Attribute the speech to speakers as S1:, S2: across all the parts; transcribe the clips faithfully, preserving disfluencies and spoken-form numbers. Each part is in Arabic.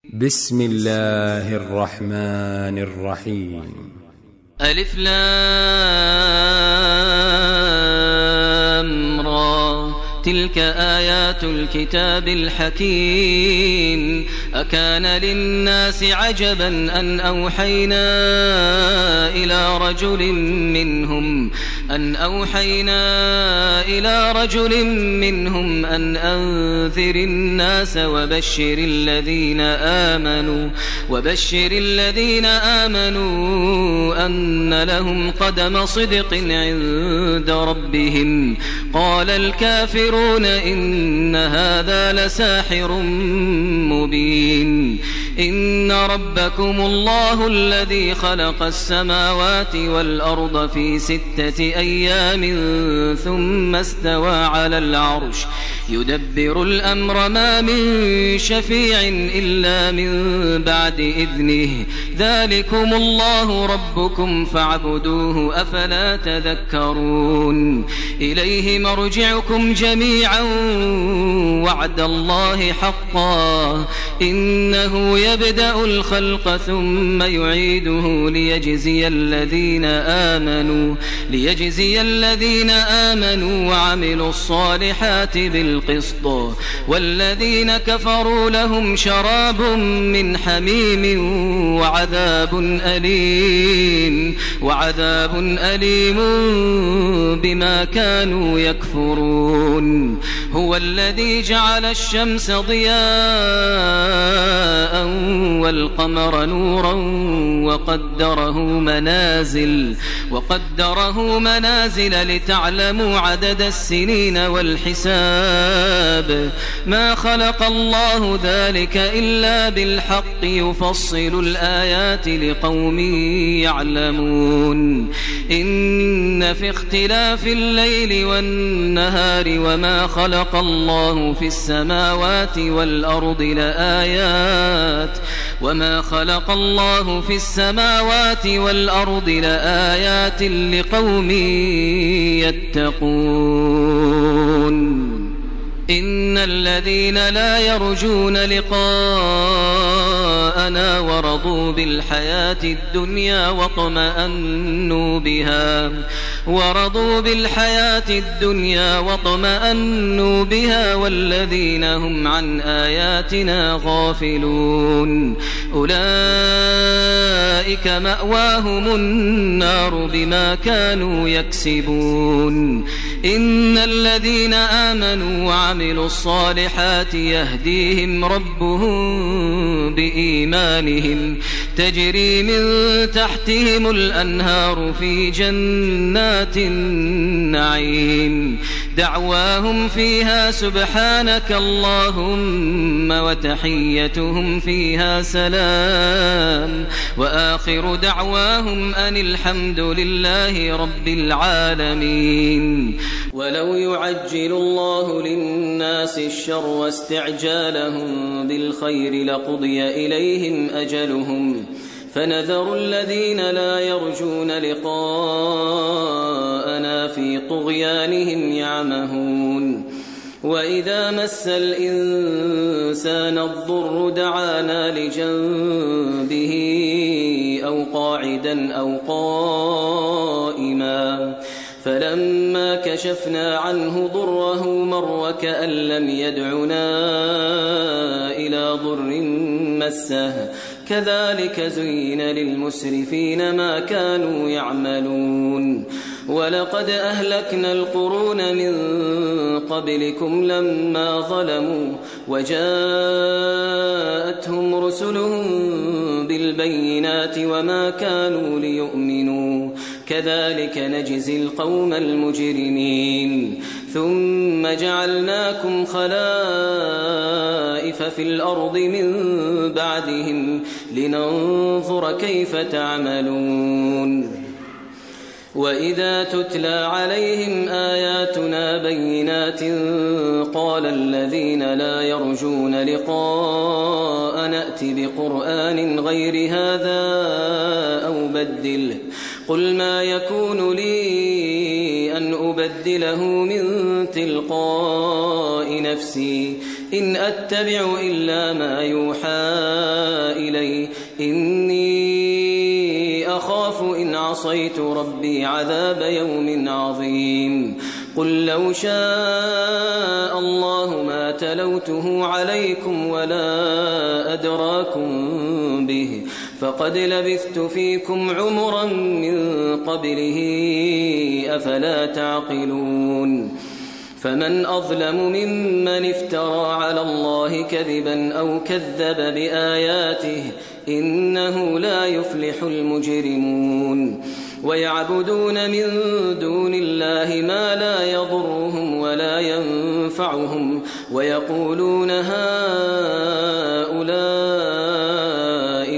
S1: بسم الله الرحمن الرحيم.
S2: ألف لام را تلك آيات الكتاب الحكيم. أكان للناس عجبا أن أوحينا إلى رجل منهم أن أوحينا إلى رجل منهم أن أنذر الناس وبشر الذين آمنوا وبشر الذين آمنوا أن لهم قدم صدق عند ربهم. قال الكافرون إن هذا لساحر مبين. إن ربكم الله الذي خلق السماوات والأرض في ستة أيام ثم استوى على العرش يدبر الأمر ما من شفيع إلا من بعد إذنه. ذلكم الله ربكم فاعبدوه أفلا تذكرون. إليه مرجعكم جميعا وعد الله حقا إنه يبدأ الخلق ثم يعيده ليجزي الذين آمنوا ليجزي الذين آمنوا وعملوا الصالحات بالقسط والذين كفروا لهم شراب من حميم وعذاب أليم وعذاب أليم بما كانوا يكفرون. هو الذي جعل الشمس ضياء والقمر نورا وقدره منازل وقدره منازل لتعلموا عدد السنين والحساب. ما خلق الله ذلك إلا بالحق يفصل الآيات لقوم يعلمون. إن في اختلاف الليل والنهار وما خلق الله في السماوات والأرض لآيات وما خلق الله في السماوات والأرض لآيات لقوم يتقون. إن الذين لا يرجون لقاءنا ورضوا بالحياة الدنيا واطمأنوا بها ورضوا بالحياة الدنيا واطمأنوا بها والذين هم عن آياتنا غافلون أولئك مأواهم النار بما كانوا يكسبون. إن الذين آمنوا وعملوا الصالحات يهديهم ربهم بإيمانهم تجري من تحتهم الأنهار في جنات النعيم. دعواهم فيها سبحانك اللهم وتحيتهم فيها سلام وآخر دعواهم أن الحمد لله رب العالمين. ولو يعجل الله للناس الشر واستعجالهم بالخير لقضي إليهم أجلهم فنذر الذين لا يرجون لقاءنا في طغيانهم يعمهون. وإذا مس الإنسان الضر دعانا لجنبه أو قاعدا أو قائما فلما كشفنا عنه ضره مر وكأن لم يدعنا إلى ضر مسه كذلك زين للمسرفين ما كانوا يعملون. ولقد أهلكنا القرون من قبلكم لما ظلموا وجاءتهم رسلهم بالبينات وما كانوا ليؤمنوا كذلك نجزي القوم المجرمين. ثم جعلناكم خلائف في الأرض من بعدهم لننظر كيف تعملون. وإذا تتلى عليهم آياتنا بينات قال الذين لا يرجون لقاء نأتي بقرآن غير هذا أو بدله قل ما يكون لي أن أبدله من تلقاء نفسي إن أتبع إلا ما يوحى إليه إني أخاف إن عصيت ربي عذاب يوم عظيم قل لو شاء الله ما تلوته عليكم ولا أدراكم به فقد لبثت فيكم عمرا من قبله أفلا تعقلون فمن أظلم ممن افترى على الله كذبا أو كذب بآياته إنه لا يفلح المجرمون ويعبدون من دون الله ما لا يضرهم ولا ينفعهم ويقولون هؤلاء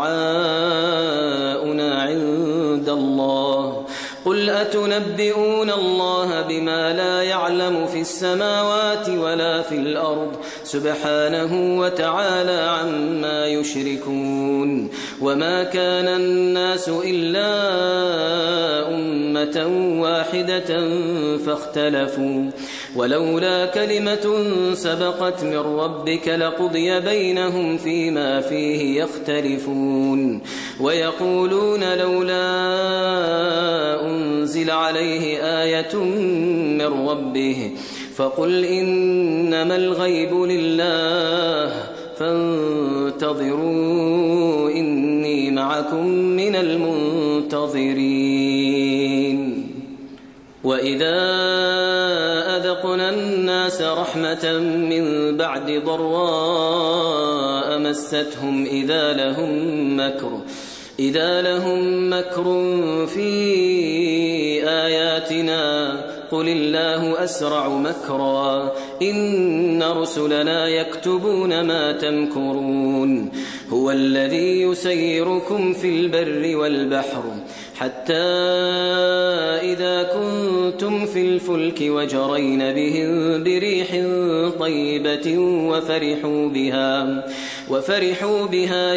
S2: شفعاؤنا عند الله قل أتنبئون الله بما لا يعلم في السماوات ولا في الأرض سبحانه وتعالى عما يشركون وما كان الناس إلا أمة واحدة فاختلفوا ولولا كلمة سبقت من ربك لقضي بينهم فيما فيه يختلفون ويقولون لولا أنزل عليه آية من ربه فقل إنما الغيب لله فانتظروا إني معكم من المنتظرين وإذا أذقنا الناس رحمة من بعد ضراء مستهم إذا لهم مكر إذا لهم مكر في آياتنا قل الله أسرع مكرا إن رسلنا يكتبون ما تمكرون هو الذي يسيركم في البر والبحر حتى إذا كنتم في الفلك وجرين بهم بريح طيبة وفرحوا بها وفرحوا بها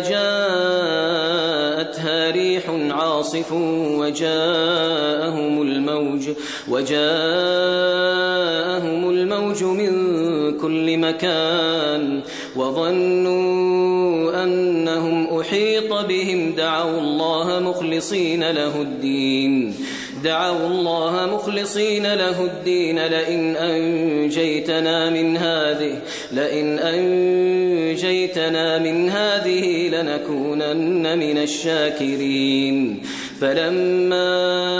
S2: جاءتها ريح عاصف وجاءهم الموج وجاءهم الموج من كل مكان وظنوا أنهم أحيط بهم دعوا الله مخلصين له الدين دعوا الله مخلصين له الدين لئن أنجيتنا من هذه لئن أنجيتنا من هذه لنكونن من الشاكرين فلما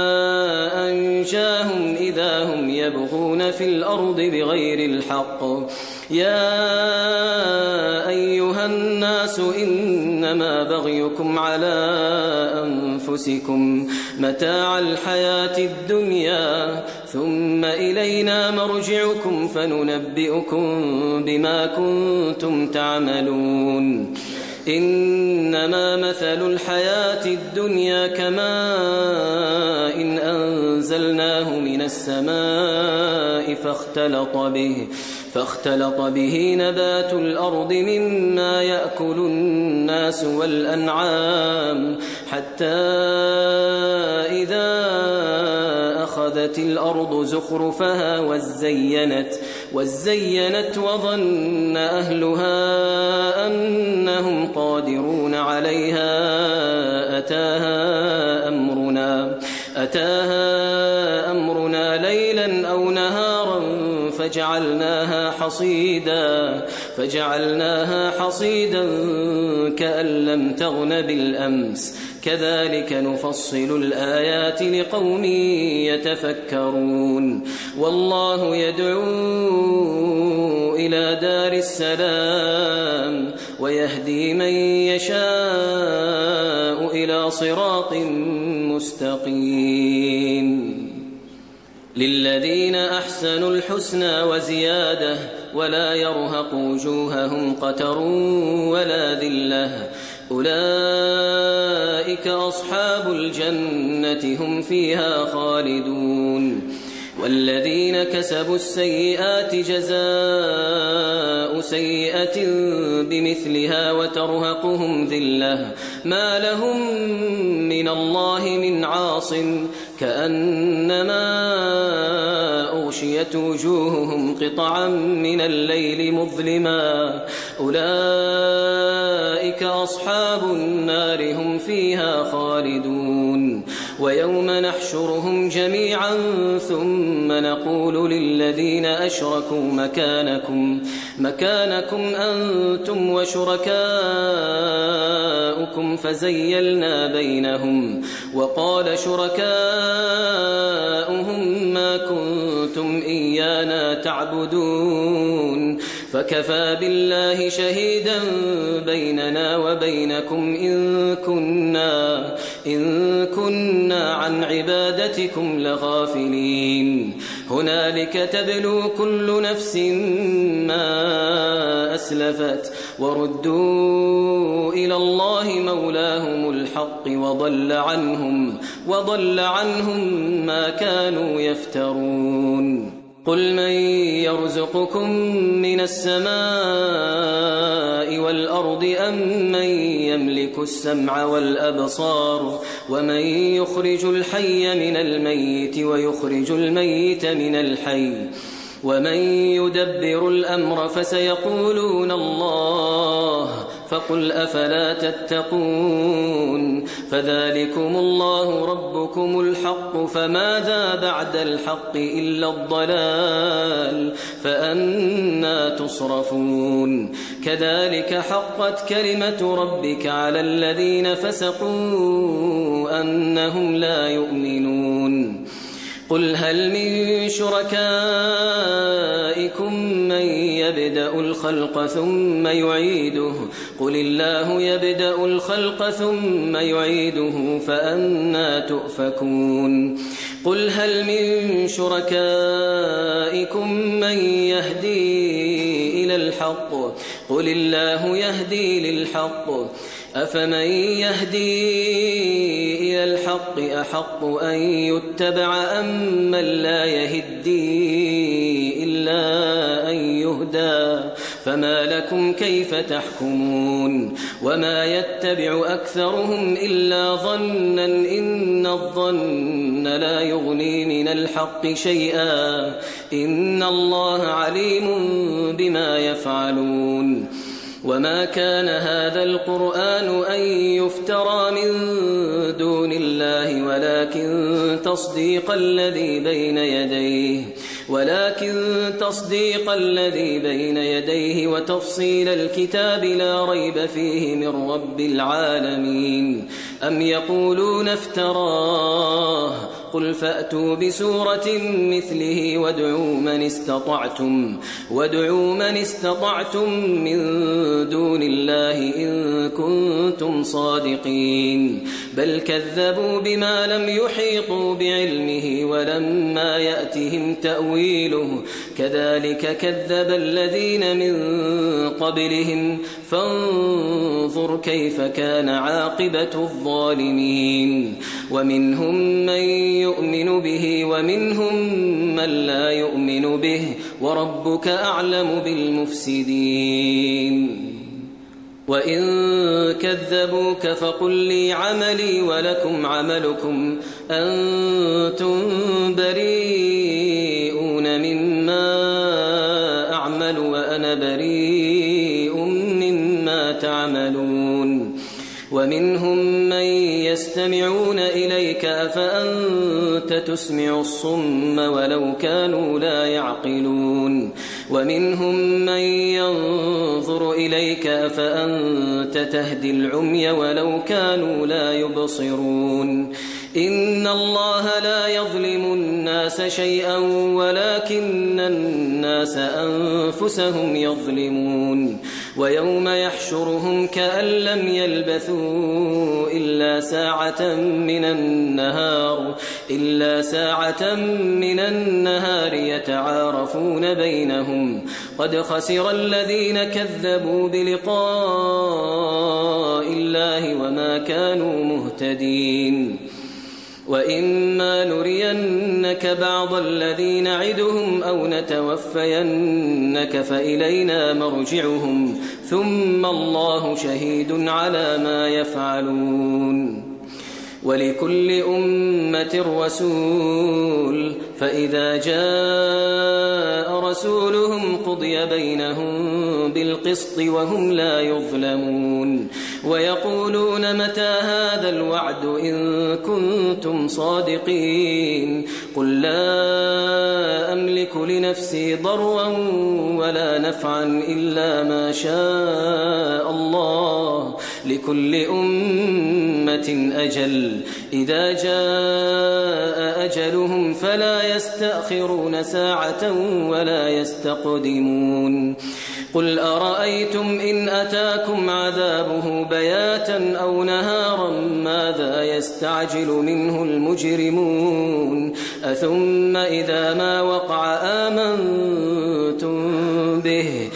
S2: أنجاهم إذا هم يبغون في الأرض بغير الحق يا أيها الناس إنما بغيكم على أنفسكم متاع الحياة الدنيا ثم إلينا مرجعكم فننبئكم بما كنتم تعملون إنما مثل الحياة الدنيا كماء إن أنزلناه من السماء فاختلط به فاختلط به نبات الأرض مما يأكل الناس والأنعام حتى إذا أخذت الأرض زخرفها وزينت وزينت وظن أهلها أنهم قادرون عليها أتاها أمرنا أتاها أمرنا ليلا أو نهارا فجعلناها حصيدا فجعلناها حصيدا كأن لم تغن بالأمس كذلك نفصل الآيات لقوم يتفكرون والله يدعو إلى دار السلام ويهدي من يشاء إلى صراط مستقيم للذين أحسنوا الحسنى وزيادة ولا يرهق وجوههم قتر ولا ذلة أولئك أصحاب الجنة هم فيها خالدون والذين كسبوا السيئات جزاء سيئة بمثلها وترهقهم ذلة ما لهم من الله من عاصم كأنما أغشيت وجوههم قطعا من الليل مظلما أولئك أصحاب النار هم فيها خالدون ويوم نحشرهم جميعا ثم نقول للذين أشركوا مكانكم, مكانكم أنتم وشركاؤكم فزيلنا بينهم وقال شركاؤهم ما كنتم إيانا تعبدون فكفى بالله شهيدا بيننا وبينكم إن كنا, إن كنا عن عبادتكم لغافلين هنالك تبلو كل نفس ما أسلفت وردوا إلى الله مولاهم الحق وضل عنهم, وضل عنهم ما كانوا يفترون قل من يرزقكم من السماء والأرض أم من يملك السمع والأبصار ومن يخرج الحي من الميت ويخرج الميت من الحي ومن يدبر الأمر فسيقولون الله فقل أفلا تتقون فذلكم الله ربكم الحق فماذا بعد الحق إلا الضلال فأنى تصرفون كذلك حقت كلمة ربك على الذين فسقوا أنهم لا يؤمنون قل هل من شركائكم من يبدأ الخلق ثم يعيده قل الله يبدأ الخلق ثم يعيده فأنى تؤفكون قل هل من شركائكم من يهدي إلى الحق قل الله يهدي للحق أفمن يهدي إلى الحق أحق أن يتبع أم من لا يهدي إلا أن يهدى فما لكم كيف تحكمون وما يتبع أكثرهم إلا ظنا إن الظن لا يغني من الحق شيئا إن الله عليم بما يفعلون وما كان هذا القرآن أن يفترى من دون الله ولكن تصديق الذي بين يديه ولكن تصديق الذي بين يديه وتفصيل الكتاب لا ريب فيه من رب العالمين أم يقولون افتراه قل فأتوا بسورة مثله وادعوا من استطعتم وادعوا من استطعتم من دون الله إن كنتم صادقين بل كذبوا بما لم يحيطوا بعلمه ولما يأتهم تأويله كذلك كذب الذين من قبلهم فانظر كيف كان عاقبة الظالمين ومنهم من يؤمن به ومنهم من لا يؤمن به وربك أعلم بالمفسدين وإن كذبوك فقل لي عملي ولكم عملكم أنتم بريئون مما أعمل وأنا بريء مما تعملون ومنهم من يستمعون إليك أفأنت تسمع الصم ولو كانوا لا يعقلون ومنهم من ينظر إليك أفأنت تهدي العمي ولو كانوا لا يبصرون إن الله لا يظلم الناس شيئا ولكن الناس أنفسهم يظلمون ويوم يحشرهم كأن لم يلبثوا إلا ساعة من النهار إلا ساعة من النهار يتعارفون بينهم قد خسر الذين كذبوا بلقاء الله وما كانوا مهتدين وإما نرينك بعض الذي نعدهم أو نتوفينك فإلينا مرجعهم ثم الله شهيد على ما يفعلون ولكل أمة رسول فإذا جاء رسولهم قضي بينهم بالقسط وهم لا يظلمون ويقولون متى هذا الوعد إن كنتم صادقين قل لا أملك لنفسي ضرا ولا نفعا إلا ما شاء الله لكل أمة أجل إذا جاء أجلهم فلا يستأخرون ساعة ولا يستقدمون قل أرأيتم إن أتاكم عذابه بياتا أو نهارا ماذا يستعجل منه المجرمون أثم إذا ما وقع آمنتم به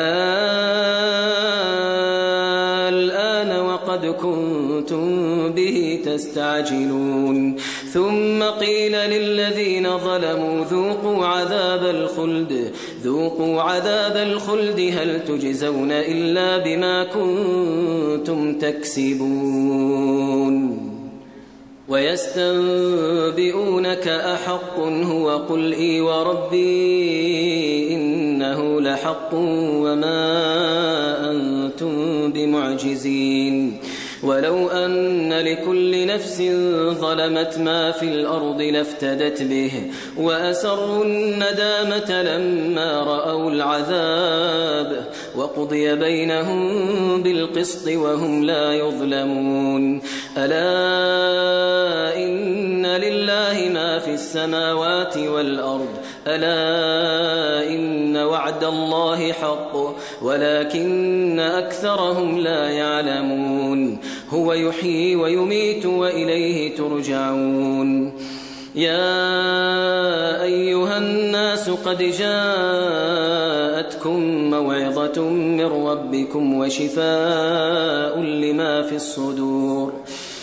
S2: الآن وقد كنتم به تستعجلون ثم قيل للذين ظلموا ذوقوا عذاب الخلد ذوقوا عذاب الخلد هل تجزون إلا بما كنتم تكسبون ويستنبئونك أحق هو قل إي وربي إنه لحق وما أنتم بمعجزين ولو أن لكل نفس ظلمت ما في الأرض لافتدت به وأسروا الندامة لما رأوا العذاب وقضي بينهم بالقسط وهم لا يظلمون ألا إن لله ما في السماوات والأرض ألا إن وعد الله حق ولكن أكثرهم لا يعلمون هو يحيي ويميت وإليه ترجعون يا أيها الناس قد جاءتكم موعظة من ربكم وشفاء لما في الصدور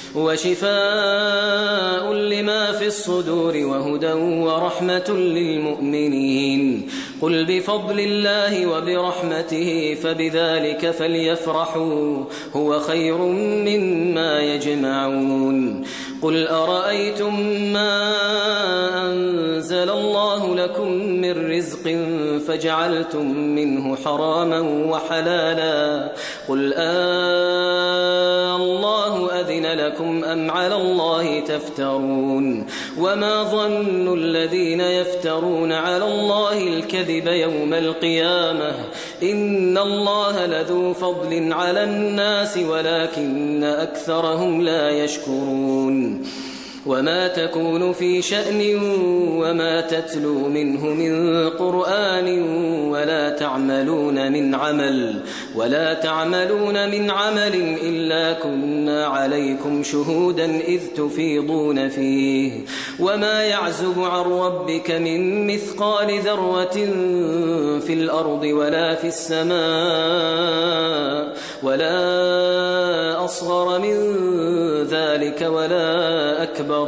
S2: وشفاء لما في الصدور وهدى ورحمة للمؤمنين قل بفضل الله وبرحمته فبذلك فليفرحوا هو خير مما يجمعون قل أرأيتم ما أنزل الله لكم من رزق فجعلتم منه حراما وحلالا قل آه الله أذن لكم أم على الله تفترون وما ظن الذين يفترون على الله الكذب يوم القيامة إن الله لذو فضل على الناس ولكن أكثرهم لا يشكرون وما تكون في شأن وما تتلو منه من قرآن ولا تعملون من عمل ولا تعملون من عمل إلا كنا عليكم شهودا إذ تفيضون فيه وما يعزب عن ربك من مثقال ذرة في الأرض ولا في السماء ولا أصغر من ذلك ولا أكبر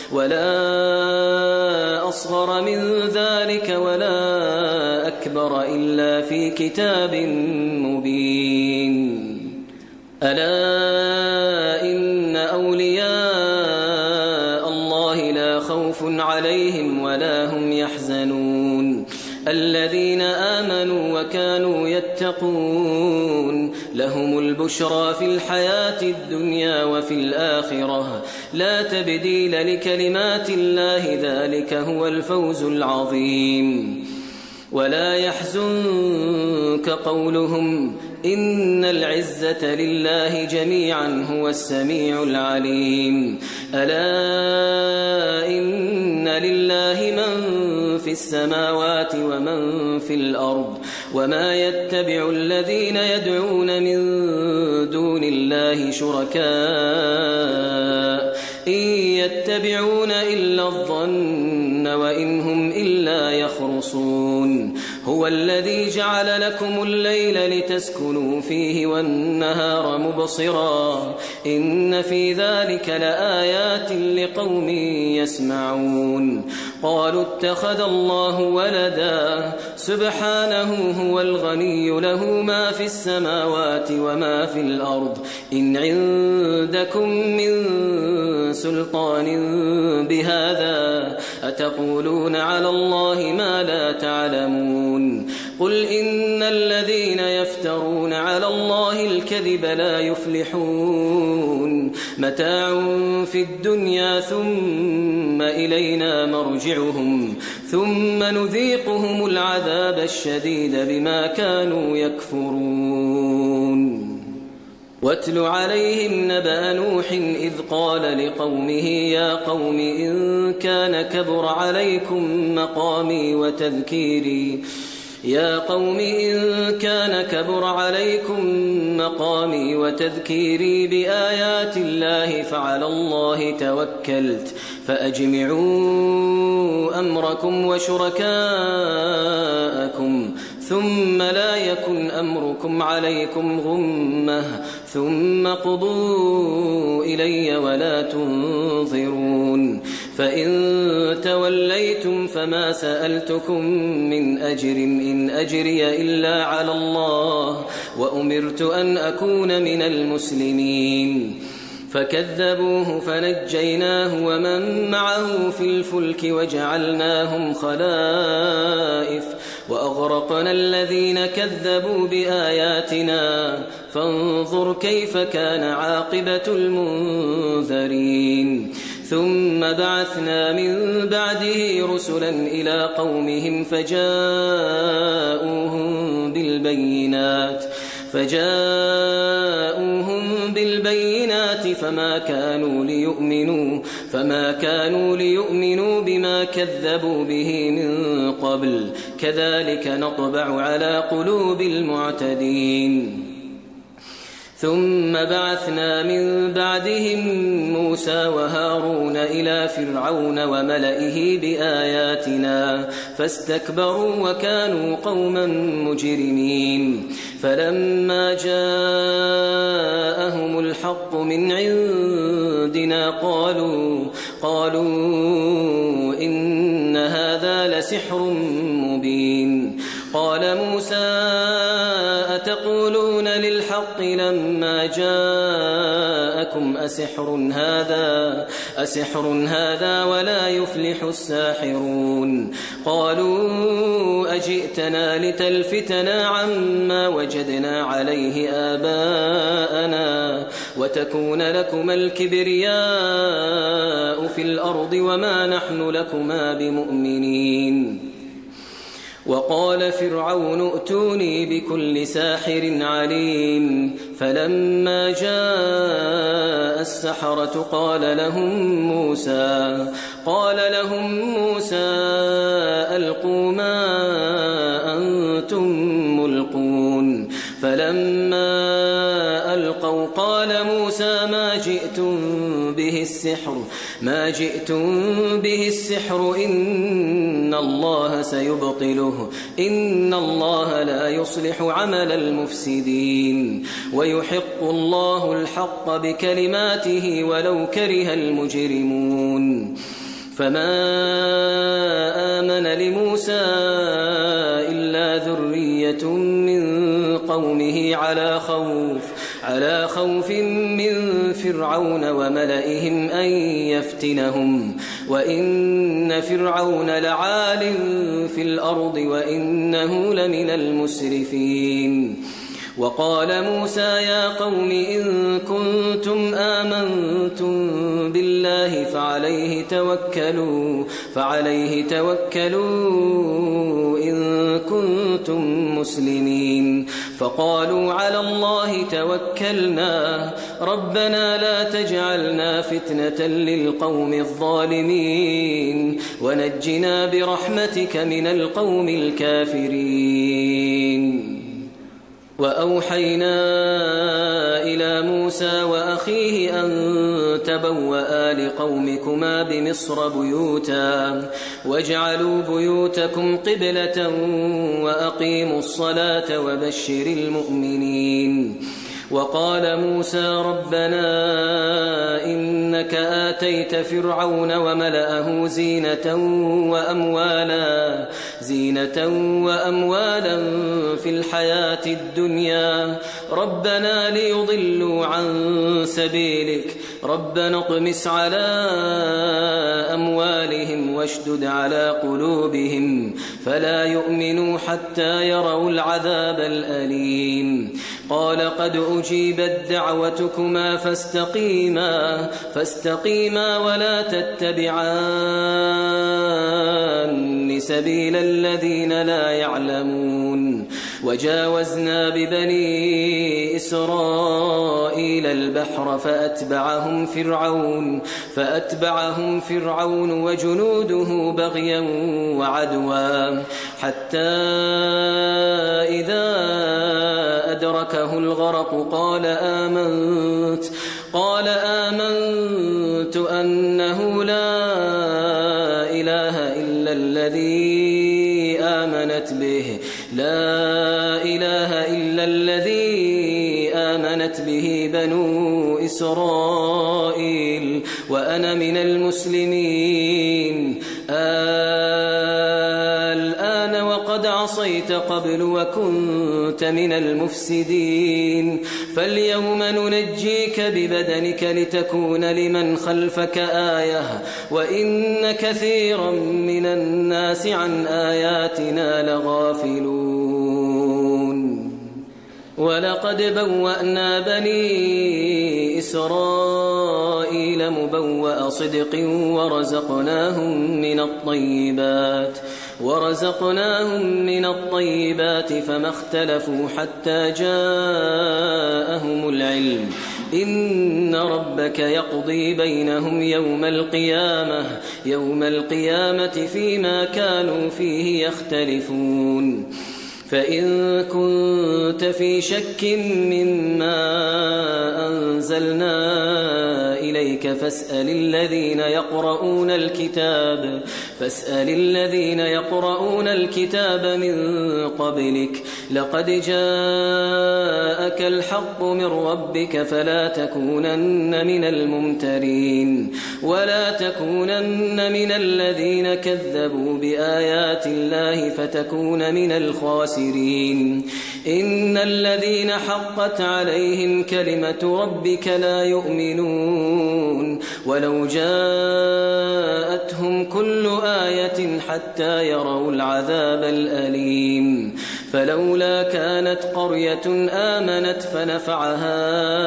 S2: ولا أصغر من ذلك ولا أكبر إلا في كتاب مبين ألا إن أولياء الله لا خوف عليهم ولا هم يحزنون الذين آمنوا وكانوا يتقون لهم البشرى في الحياة الدنيا وفي الآخرة لا تبديل لكلمات الله ذلك هو الفوز العظيم ولا يحزنك قولهم إن العزة لله جميعا هو السميع العليم ألا إن لله من في السماوات ومن في الأرض وما يتبع الذين يدعون من دون الله شركاء إن يتبعون إلا الظن وإن هم إلا يخرصون هو الذي جعل لكم الليل لتسكنوا فيه والنهار مبصرا إن في ذلك لآيات لقوم يسمعون قالوا اتخذ الله ولدا سبحانه هو الغني له ما في السماوات وما في الأرض إن عندكم من سلطان بهذا أتقولون على الله ما لا تعلمون قل إن الذين يفترون على الله الكذب لا يفلحون متاع في الدنيا ثم إلينا مرجعهم ثم نذيقهم العذاب الشديد بما كانوا يكفرون واتل عليهم نبأ نوح إذ قال لقومه يا قوم إن كان كبر عليكم مقامي وتذكيري يا قوم إن كان كبر عليكم مقامي وتذكيري بآيات الله فعلى الله توكلت فأجمعوا أمركم وشركاءكم ثم لا يكن أمركم عليكم غمة ثم قضوا إلي ولا تنظرون فإن توليتم فما سألتكم من أجر إن أجري إلا على الله وأمرت أن أكون من المسلمين فكذبوه فنجيناه ومن معه في الفلك وجعلناهم خلائف وأغرقنا الذين كذبوا بآياتنا فانظر كيف كان عاقبة المنذرين ثم بعثنا من بعده رسلا إلى قومهم فجاءوهم بالبينات فجاءوهم بالبينات فما كانوا ليؤمنوا فما كانوا ليؤمنوا بما كذبوا به من قبل كذلك نطبع على قلوب المعتدين ثم بعثنا من بعدهم موسى وهارون إلى فرعون وملئه بآياتنا فاستكبروا وكانوا قوما مجرمين فلما جاءهم الحق من عندنا قالوا قالوا إن هذا لسحر مبين قال موسى أتقولون للحق لما جاءكم أسحر هذا أسحر هذا ولا يفلح الساحرون قالوا أجئتنا لتلفتنا عما وجدنا عليه آباءنا وتكون لكما الكبرياء في الأرض وما نحن لكما بمؤمنين وقال فرعون ائتوني بكل ساحر عليم فلما جاء السحرة قال لهم موسى قال لهم موسى ألقوا ما أنتم ملقون فلما ألقوا قال موسى ما جئتم به السحر ما جئتم به السحر إن الله سيبطله إن الله لا يصلح عمل المفسدين ويحق الله الحق بكلماته ولو كره المجرمون فما آمن لموسى إلا ذرية من قومه على خوف على خوف من فرعون وملئهم أن يفتنهم وإن فرعون لعال في الأرض وإنه لمن المسرفين وقال موسى يا قوم إن كنتم آمنتم بالله فعليه توكلوا فعليه توكلوا إن كنتم مسلمين فقالوا على الله توكلنا ربنا لا تجعلنا فتنة للقوم الظالمين ونجنا برحمتك من القوم الكافرين وأوحينا إلى موسى وأخيه أن تبوأ لقومكما بمصر بيوتا واجعلوا بيوتكم قبلة وأقيموا الصلاة وبشر المؤمنين وقال موسى ربنا إنك آتيت فرعون وملأه زينة وأموالا زينة وأموالا في الحياة الدنيا ربنا ليضلوا عن سبيلك ربنا اطمس على أموالهم واشدد على قلوبهم فلا يؤمنوا حتى يروا العذاب الأليم قال قد أجيبت دعوتكما فاستقيما فاستقيما ولا تتبعان سبيل الذين لا يعلمون وجاوزنا ببني إسرائيل البحر فأتبعهم فرعون فأتبعهم فرعون وجنوده بغيا وعدوا حتى إذا أدركه الغرق قال آمنت قال آمنت أنه لا إله إلا الذي آمنت به لا إله إلا الذي آمنت به بنو إسرائيل وأنا من المسلمين الآن وقد عصيت قبل وكنت من المفسدين فاليوم ننجيك ببدنك لتكون لمن خلفك آية وإن كثيرا من الناس عن آياتنا لغافلون ولقد بوأنا بني إسرائيل مبوأ صدق ورزقناهم من الطيبات ورزقناهم من الطيبات فما اختلفوا حتى جاءهم العلم إن ربك يقضي بينهم يوم القيامة يوم القيامة فيما كانوا فيه يختلفون فإن كنت في شك مما أنزلنا إليك فاسأل الذين يقرؤون الكتاب فاسأل الذين يقرؤون الكتاب من قبلك لقد جاءك الحق من ربك فلا تكونن من الممترين ولا تكونن من الذين كذبوا بآيات الله فتكون من الخاسرين إن الذين حقت عليهم كلمة ربك لا يؤمنون ولو جاءتهم كل آية حتى يروا العذاب الأليم فلولا كانت قرية آمنت فنفعها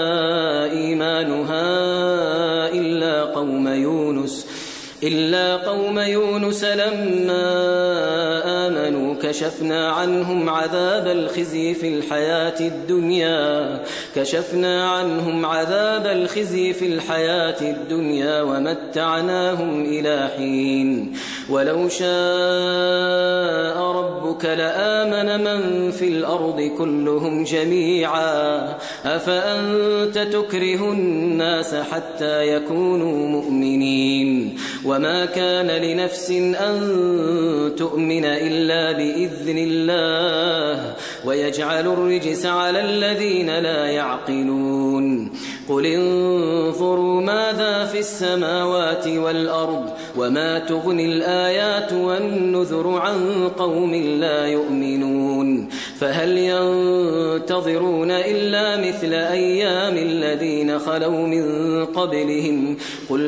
S2: إيمانها إلا قوم يونس إلا قوم يونس لما آمنوا كشفنا عنهم عذاب الخزي في الحياة الدنيا كشفنا عنهم عذاب الخزي في الحياة الدنيا ومتعناهم إلى حين ولو شاء ربك لآمن من في الأرض كلهم جميعا أفأنت تكره الناس حتى يكونوا مؤمنين وما كان لنفس أن تؤمن إلا بإذن الله ويجعل الرجس على الذين لا يعقلون قل انظروا ماذا في السماوات والأرض وما تغني الآيات والنذر عن قوم لا يؤمنون فهل ينتظرون إلا مثل أيام الذين خلوا من قبلهم قل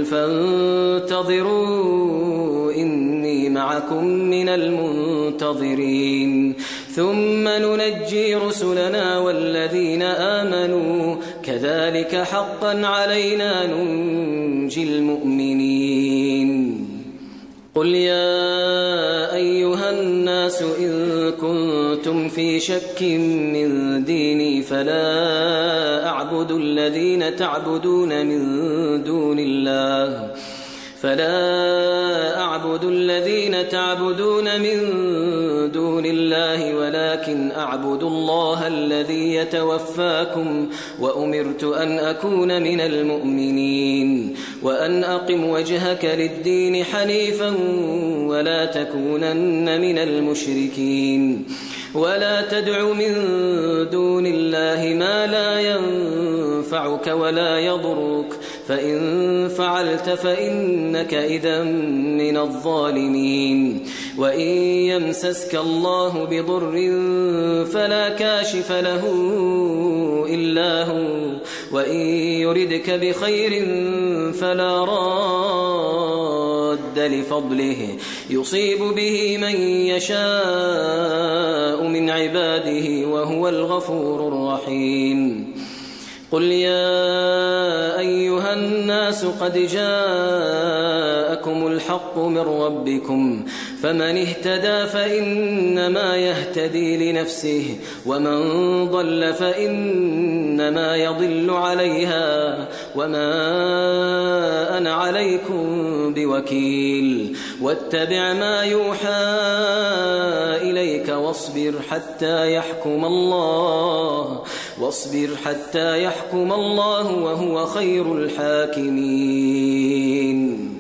S2: فانتظروا إني معكم من المنتظرين ثم ننجي رسلنا والذين آمنوا كذلك حقا علينا ننجي المؤمنين قل يا أيها الناس إن كنتم في شك من ديني فلا أعبد الذين تعبدون من دون الله فلا أعبد الذين تعبدون من دون الله ولكن أعبد الله الذي يتوفاكم وأمرت أن أكون من المؤمنين وأن أقم وجهك للدين حنيفا ولا تكونن من المشركين ولا تدع من دون الله ما لا ينفعك ولا يضرك فإن فعلت فإنك إذا من الظالمين وإن يمسسك الله بضر فلا كاشف له إلا هو وإن يردك بخير فلا راد لفضله يصيب به من يشاء من عباده وهو الغفور الرحيم. قل يا أيها الناس قد جاءكم الحق من ربكم فمن اهتدى فإنما يهتدي لنفسه ومن ضل فإنما يضل عليها وما أنا عليكم بوكيل. واتبع ما يوحى إليك واصبر حتى يحكم الله واصبر حتى يحكم الله وهو خير الحاكمين.